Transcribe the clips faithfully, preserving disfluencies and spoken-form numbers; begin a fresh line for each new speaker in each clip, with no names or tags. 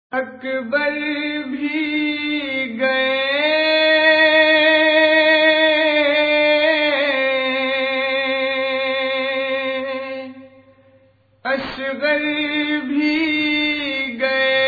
اکبر بھی گئے اصغر بھی گئے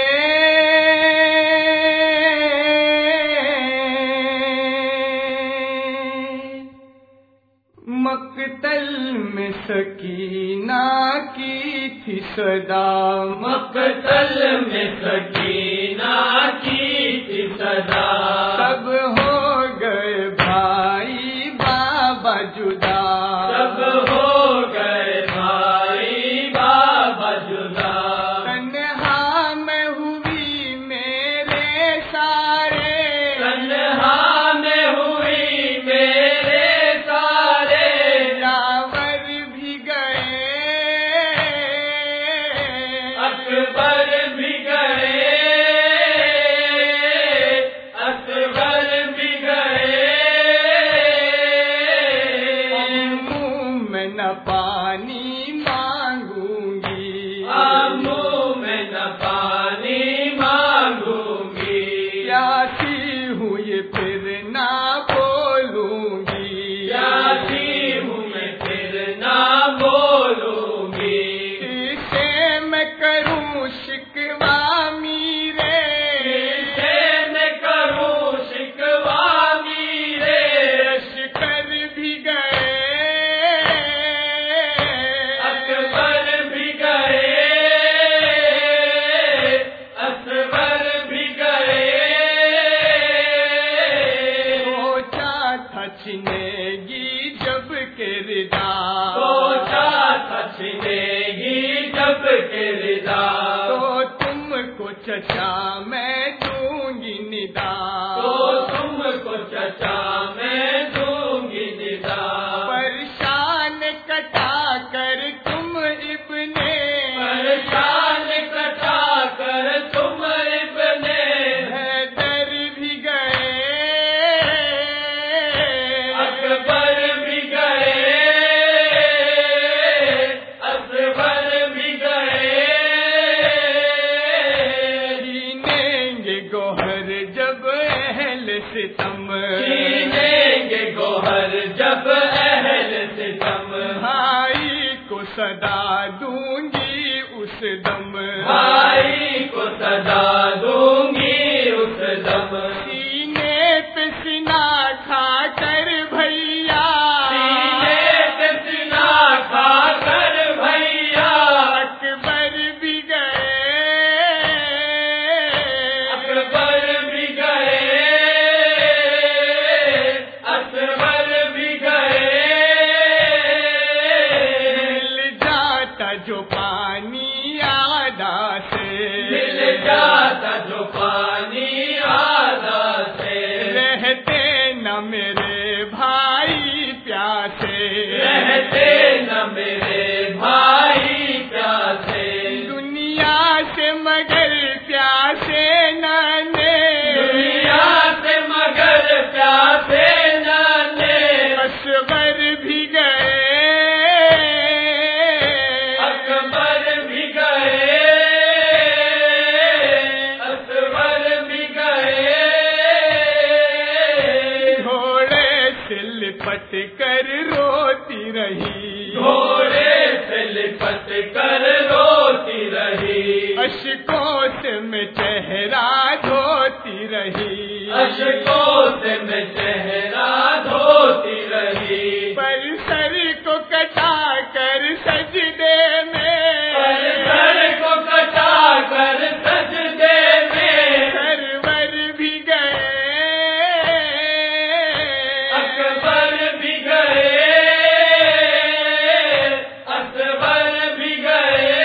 مقتل میں سکینہ کی تھی صدا
مقتل میں سکینہ کی تھی صدا
سب ہو گئے بھائی بابا جدا
سب ہو گئے بھائی بابا جدا
تنہا میں ہوئی میرے سارے
تنہا میں ہوئی میرے سارے
یاور بھی گئے
اکبر بھی گئے اکبر بھی گئے
منہ میں نہ پانی مانگوں گی
منہ میں نہ پانی مانگوں گی
پیاسی ہوئی پھر نہ بولوں گی
پیاسی ہوں میں پھر نہ بولوں گی
اسے میں کروں شکوا میرے
اسے میں کروں شکوا میرے
لشکر بھی گئے
اکبر بھی گئے اکبر بھی گئے
سوچا تھا چھنے گی جب کردار
سوچا تھا چھنے گی جب کہ رضا
تو تم کو چچا میں دوں گی ندا
تو تم کو چچا میں دوں گی ندا
پریشان کٹا کر تم ابن
پریشان کٹا کر تم ابن
حیدر بھی گئے
اکبر بھی گئے اکبر بھی گئے
چھینیں گے گوہر جب اہل ستم
چھینیں گے گوہر جب اہل ستم
بھائی کو صدا دوں گی اس دم
بھائی کو صدا دوں گی اس دم
سینے پہ سینا کھا کر بھیا
سینے پہ سینا کھا کر بھیا
اکبر بھی گئے
اکبر بھی گئے اکبر بھی گئے
مل جاتا جو پانی آدھا
مل
سے
جاتا جو پانی آدھا سے
رہتے نہ میرے بھائی پیاسے
رہتے نہ میرے بھائی پیاسے
دنیا سے مگر پیاسے نانے
دنیا سے مگر پیاسے نانے
اصغر بھی گئے
اکبر بھی گئے اکبر بھی گئے
گھوڑے سے لپٹ کر روتی رہی
گھوڑے سے لپٹ کر روتی رہی
اشکوں سے میں چہرہ دھوتی رہی
اشکوں سے میں چہرہ دھوتی رہی
پر سر کو کٹا کر سجدے میں
پر سر کو کٹا کر سجدے میں
سرور بھی گئے
اکبر بھی گئے اکبر بھی گئے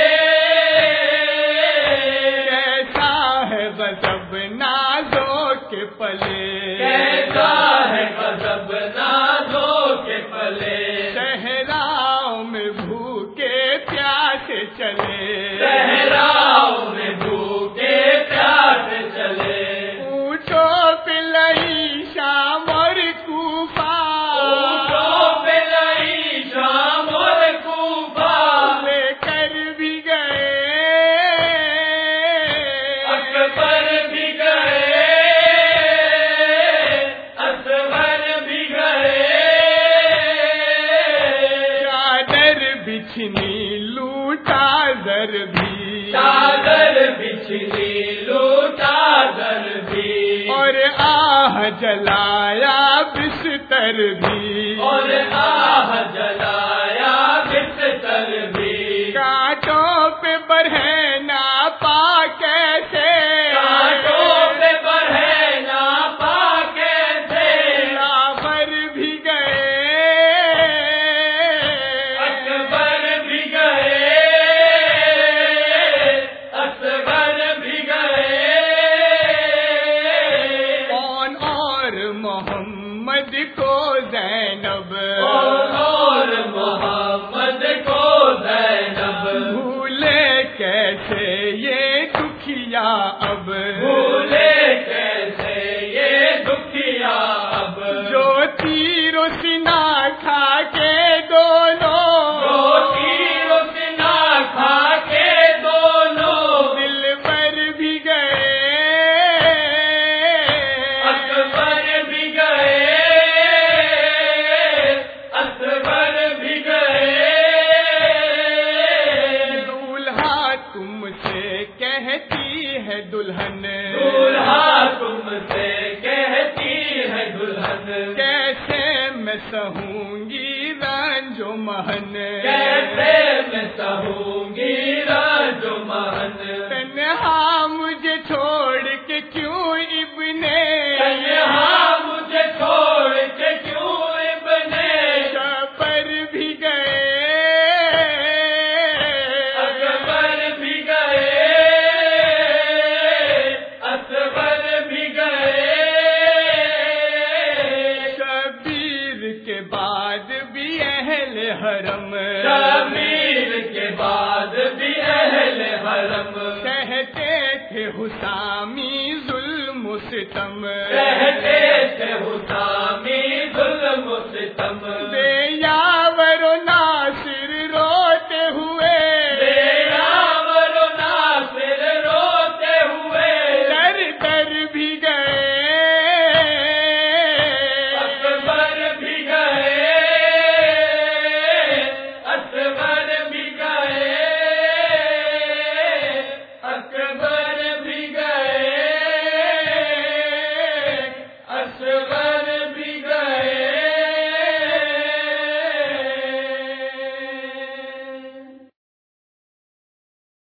کیسا ہے غضب نازوں کے پلے
کیسا ہے غضب نازوں کے پلے
صحراؤں میں بھوکے پیاسے چلے
صحراؤں میں بھوکے پیاسے چلے
اونٹوں پہ لئی شام اور کوفہ
اونٹوں پہ لئی شام اور کوفہ
لے کر بھی گئے
چادر بچھلی لوٹا در بھی،
اور آہ جلایا بستر بھی،
اور آہ جلایا بستر بھی،
کانٹوں پہ برہے نا پا کیسے،
کانٹوں پہ برہے نا پا کیسے،
لاور بھی گئے،
اکبر بھی گئے، اصغر بھی گئے،
کون اور محمد کو زینب،
اور محمد کو زینب،
بھولے کیسے یہ دکھیا اب،
بھولے کیسے یہ دکھیا اب،
جو تیر و سنا کھا کے دونوں،
جو تیر و سنا کھا کے دونوں،
دل پر بھی گئے،
اکبر بھی گئے، اصغر بھی گئے،
دولہا تم سے کہتی ہے دلہن،
دولہا تم سے کہتی ہے دلہن،
کیسے میں سہوں گی رنج و محن،
کیسے میں سہوں گی رنج و محن،
تنہا مجھے چھوڑ کے کیوں ابنے،
تنہا مجھے چھوڑ کے کیوں ابنے،
پر بھی گئے،
اکبر بھی گئے، اصغر بھی گئے،
شبیر کے بعد بھی اہل حرم،
شبیر کے بعد بھی اہل حرم،
کہتے تھے حسامی ظلم و ستم،
کہتے تھے حسامی ظلم